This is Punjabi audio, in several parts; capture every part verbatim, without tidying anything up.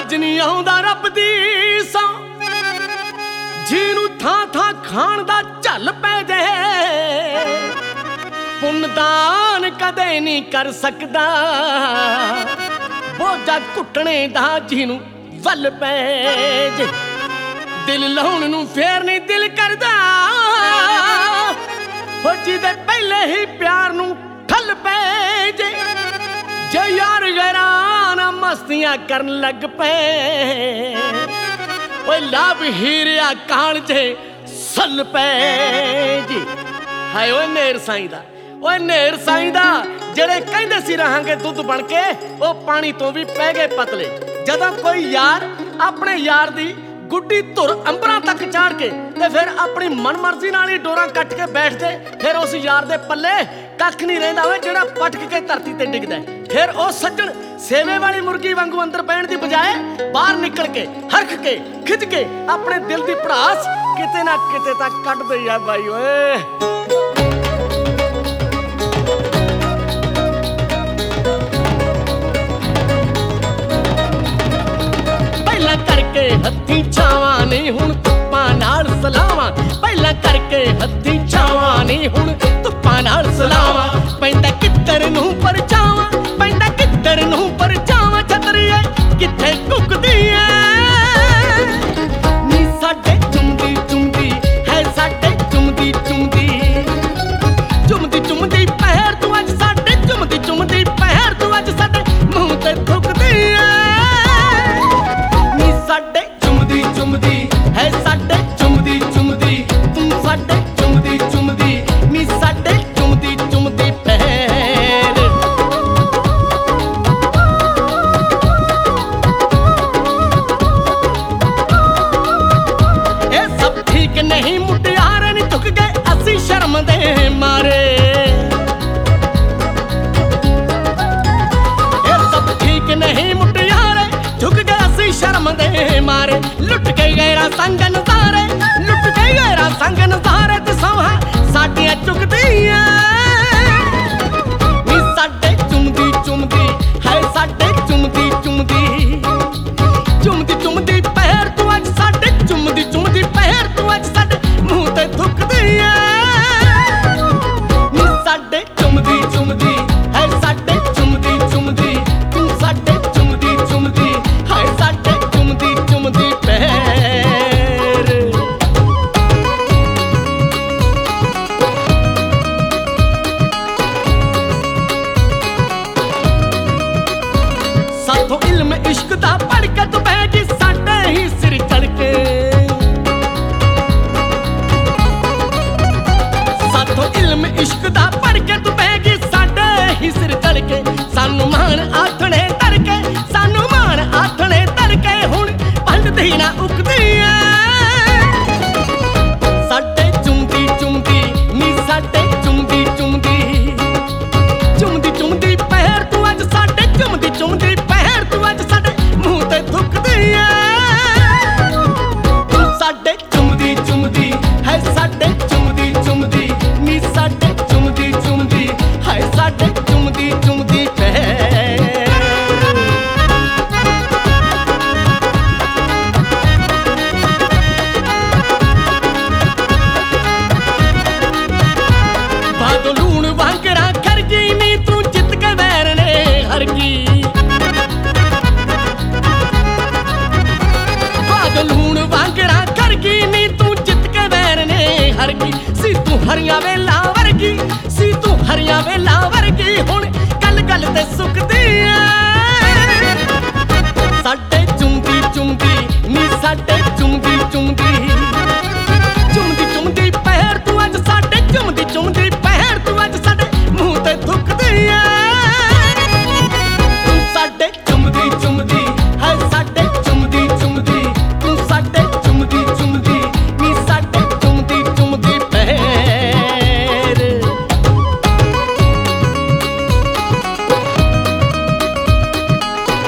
ਅੱਜ ਨਹੀਂ ਆਉਂਦਾ ਰੱਬ ਦੀ ਸੌ ਜਿਹਨੂੰ ਥਾਂ ਥਾਂ ਖਾਣ ਦਾ ਝੱਲ ਪੈ ਜੇ ਪੁੰਨਦਾਨ ਕਦੇ ਨਹੀਂ ਕਰ ਸਕਦਾ ਬੋਝਾ ਘੁੱਟਣੇ ਦਾ ਜਿਹਨੂੰ ਵੱਲ ਪੈ ਜੇ ਦਿਲ ਲਾਉਣ ਨੂੰ ਫੇਰ ਨਹੀਂ ਦਿਲ ਕਰਦਾ ਹੋ ਜਿਹਦੇ ਪਹਿਲੇ ਹੀ ਪਿਆਰ ਨੂੰ ਠੱਲ ਪੈ ਜੇ ਜੇ ਯਾਰ ਗੈਰਾਂ ਨਾ ਮਸਤੀਆਂ ਕਰਨ ਲੱਗ ਪਏ ਓਏ ਲੱਭ ਹੀਰਿਆ ਕਾਲ ਜੇ ਸੱਲ ਪੈ ਜੀ ਹਾਏ ਓਏ ਨੇਰ ਸਾਈਂ ਦਾ ਓਏ ਨੇਰ ਸਾਈਂ ਦਾ ਜਿਹੜੇ ਕਹਿੰਦੇ ਸੀ ਰਹਾਂਗੇ ਦੁੱਧ ਬਣ ਕੇ ਉਹ ਪਾਣੀ ਤੋਂ ਵੀ ਪੈ ਗਏ ਪਤਲੇ ਜਦੋਂ ਕੋਈ ਯਾਰ ਆਪਣੇ ਯਾਰ ਦੀ ਗੁੱਡੀ ਧੁਰ ਅੰਬਰਾਂ ਤੱਕ ਚਾੜ ਕੇ ਤੇ ਫਿਰ ਆਪਣੀ ਮਨਮਰਜ਼ੀ ਨਾਲ ਹੀ ਡੋਰਾਂ ਕੱਟ ਕੇ ਬੈਠਦੇ ਫਿਰ ਉਸ ਯਾਰ ਦੇ ਪੱਲੇ ਕੱਖ ਨਹੀਂ ਰਹਿੰਦਾ ਓਏ ਜਿਹੜਾ ਪਟਕ ਕੇ ਧਰਤੀ ਤੇ ਡਿੱਗਦਾ ਫਿਰ ਉਹ ਸੱਜਣ ਸੇਵੇ ਵਾਲੀ ਮੁਰਗੀ ਵਾਂਗੂ ਅੰਦਰ ਪੈਣ ਦੀ ਬਜਾਏ ਬਾਹਰ ਨਿਕਲ ਕੇ ਹਰਖ ਕੇ ਖਿੱਚ ਕੇ ਆਪਣੇ ਦਿਲ ਦੀ ਭੜਾਸ ਕਿਤੇ ਨਾ ਕਿਤੇ ਤਾਂ ਕੱਢਦੇ ਆ ਬਾਈ ਓਏ ਪਹਿਲਾਂ ਕਰਕੇ ਹੱਥੀਂ ਛਾਵਾਂ ਨਹੀਂ ਹੁਣ ਧੁੱਪਾਂ ਨਾਲ ਸਲਾਵਾਂ ਪਹਿਲਾਂ ਕਰਕੇ ਹੱਥੀਂ ਛਾਵਾਂ ਨਹੀਂ ਹੁਣ ਧੁੱਪਾਂ ਨਾਲ ਸਲਾਵਾਂ ਪੈਂਦਾ ਕਿੱਧਰ ਨੂੰ ਪਰਛਾਵਾਂ ਪੈਂਦਾ ਕਿੱਧਰ ਨੂੰ ਪਰਛਾਵਾਂ ਛਤਰੀਏ ਕਿੱਥੇ ਕੁੱਕਦੀ ਐ ਨੀ ਸਾਡੇ ਚੁੰਮਦੀ ਚੁੰਮਦੀ ਹੈ ਸਾਡੇ ਚੁੰਮਦੀ ਚੁੰਮਦੀ ਚੁੰਮਦੀ ਚੁੰਮਦੀ ਪਹਿਰ ਤੂੰ ਅੱਜ ਸਾਡੇ ਚੁੰਮਦੀ ਚੁੰਮਦੀ ਪਹਿਰ ਤੂੰ ਅੱਜ ਸਾਡੇ ਮੂੰਹ ਤੇ ਥੁੱਕਦੀ ਐ ਨੀ ਸਾਡੇ ਚੁੰਮਦੀ ਚੁੰਮਦੀ ਹੈ ਸਾਡੇ ਚੁੰਮਦੀ ਚੁੰਮਦੀ ਤੂੰ ਸਾਡੇ ਚੁੰਮਦੀ ਚੁੰਮਦੀ ਨੀ ਸਾਡੇ ਚੁੰਮਦੀ ਚੁੰਮਦੀ ਪਹਿਰ ਇਹ ਸਭ ਠੀਕ ਨਹੀਂ ਮੁਟਿਆਰੇ ਨੀ ਝੁਕ ਗਏ ਅਸੀਂ ਸ਼ਰਮ ਦੇ ਮਾਰੇ ਇਹ ਸਭ ਠੀਕ ਨਹੀਂ ਮੁਟਿਆਰੇ ਝੁਕ ਗਏ ਅਸੀਂ ਸ਼ਰਮ ਦੇ ਮਾਰੇ ਲੁੱਟ ਕੇ ਗੈਰਾ ਸੰਗ ਨਜ਼ਾਰੇ ਲੁੱਟ ਕੇ ਗੈਰਾ ਸੰਗ ਨਜ਼ਾਰੇ ਤੇ ਸੋਹਾ ਸਾਡੀਆਂ ਚੁੱਕਦੀਆਂ ਨੀ ਸਾਡੇ ਚੁੰਮਦੀ ਚੁੰਮਦੀ ਹੈ ਸਾਡੇ ਚੁੰਮਦੀ ਚੁੰਮਦੀ ਚੁੰਮਦੀ ਚੁੰਮਦੀ ਪਹਿਰ ਤੂੰ ਅੱਜ ਸਾਡੇ ਚੁੰਮਦੀ ਚੁੰਮਦੀ ਪਹਿਰ ਤੂੰ ਅੱਜ ਸਾਡੇ ਮੂੰਹ ਤੇ ਥੁੱਕਦੀਆਂ ਨੀ ਸਾਡੇ ਚੁੰਮਦੀ ਚੁੰਮਦੀ ਹੈ ਸਾਡੇ ਚੁੰਮਦੀ ਚੁੰਮਦੀ ਤੂੰ ਸਾਡੇ ਚੁੰਮਦੀ ਚੁੰਮਦੀ ਹੈ ਸਾਡੇ ਚੁੰਮਦੀ ਚੁੰਮਦੀ ਪਹਿਰ ਸਾਥੋਂ ਇਲਮ ਇਸ਼ਕ ਦਾ ਪੜ੍ਹ ਕੇ ਤੂੰ ਬਹਿ ਗਈ ਸਾਡੇ ਹੀ ਸਿਰ ਚੜ ਕੇ ਸਾਥੋਂ ਇਲਮ ਇਸ਼ਕ ਦਾ ਪੜ੍ਹ ਕੇ ਤੂੰ ਬਹਿ ਗਈ ਸਾਡੇ ਹੀ ਸਿਰ ਚੜ ਕੇ ਸਾਨੂੰ ਮਾਣ ਆਥਣੇ ਧਰ ਕੇ ਸਾਨੂੰ ਮਾਣ ਆਥਣੇ ਧਰ ਕੇ ਹੁਣ ਭੰਡਦੀ ਨਾ ਉਕਦੀ ਐ ਸਾਡੇ ਚੁੰਮਦੀ ਚੁੰਮਦੀ ਨੀ ਸਾਡੇ ਚੁੰਮਦੀ ਚੁੰਮਦੀ ਚੁੰਮਦੀ ਚੁੰਮਦੀ ਪਹਿਰ ਤੂੰ ਅੱਜ ਸਾਡੇ ਚੁੰਮਦੀ ਚੁੰਮਦੀ ਪਹਿਰ ਤੂੰ ਅੱਜ ਸਾਡੇ ਮੂੰਹ ਤੇ ਥੁੱਕਦੀ ਐ ਤੂੰ ਸਾਡੇ ਚੁੰਮਦੀ ਚੁੰਮਦੀ ਹੈ ਸਾਡੇ ਚੁੰਮਦੀ ਚੁੰਮਦੀ ਨੀ ਸਾਡੇ ਚੁੰਮਦੀ ਚੁੰਮਦੀ ਹੈ ਸਾਡੇ ਚੁੰਮਦੀ ਚੁੰਮਦੀ ਪਹਿਰ ਬਾਦੋਂ ਲੂਣ ਵਾਂਗਰਾ ਖਰ ਗਈ ਨੀ ਤੂੰ ਜਿੱਤ ਕੇ ਵੈਰ ਨੇ ਹਰ ਗਈ ਬਾਦੋਂ ਲੂਣ ਵਾਂਗਰਾ ਖਰ ਗਈ ਨੀ ਤੂੰ ਜਿੱਤ ਕੇ ਵੈਰ ਨੇ ਹਰ ਗਈ ਸੀ ਤੂੰ ਹਰੀਆਂ ਵੇਲਾ ਵਰਗੀ ਸੀ ਤੂੰ ਹਰੀਆਂ ਵੇਲਾ ਵਰਗੀ ਹੁਣ ਗੱਲ ਗੱਲ ਤੇ ਸੁੱਕਦੀ ਐ ਸਾਡੇ ਚੁੰਮਦੀ ਚੁੰਮਦੀ ਨੀ ਸਾਡੇ ਚੁੰਮਦੀ ਚੁੰਮਦੀ ਚੁੰਮਦੀ ਚੁੰਮਦੀ ਪਹਿਰ ਤੂੰ ਅੱਜ ਸਾਡੇ ਚੁੰਮਦੀ ਚੁੰਮਦੀ ਪਹਿਰ ਤੂੰ ਅੱਜ ਸਾਡੇ ਮੂੰਹ ਤੇ ਥੁੱਕਦੀ ਐ ਤੂੰ ਸਾਡੇ ਚੁੰਮਦੀ ਚੁੰਮਦੀ ਹੈ ਸਾਡੇ ਚੁੰਮਦੀ ਚੁੰਮਦੀ ਤੂੰ ਸਾਡੇ ਚੁੰਮਦੀ ਚੁੰਮਦੀ ਨੀ ਸਾਡੇ ਚੁੰਮਦੀ ਚੁੰਮਦੀ ਪਹਿਰ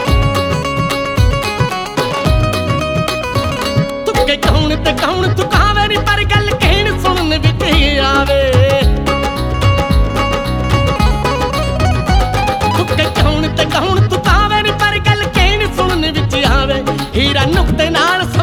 ਤੁਕੇ ਕੌਣ ਤੇ ਕੌਣ ਤੁਕਾ ਹੀਰਾ ਨੁਕਤੇ ਨਾਲ